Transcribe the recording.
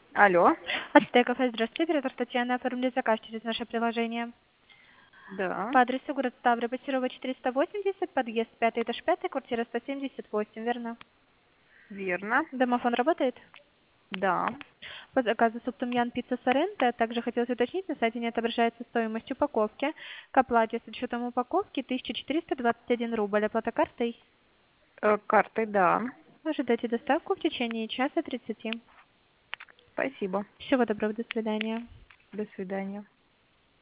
Алло. Ацтек кафе, здравствуйте, оператор Татьяна, оформили заказ через наше приложение. Да, По адресу город Ставрополь, Серова 480, подъезд 5 этаж 5, квартира 178, верно? верно. Домофон работает? Да. По заказу Суптумьян Пицца Соренто, также хотелось уточнить, на сайте не отображается стоимость упаковки. К оплате с учетом упаковки 1421 рубль, оплата картой. Картой, да. Ожидайте доставку в течение часа 30. Спасибо. Всего доброго, до свидания. До свидания.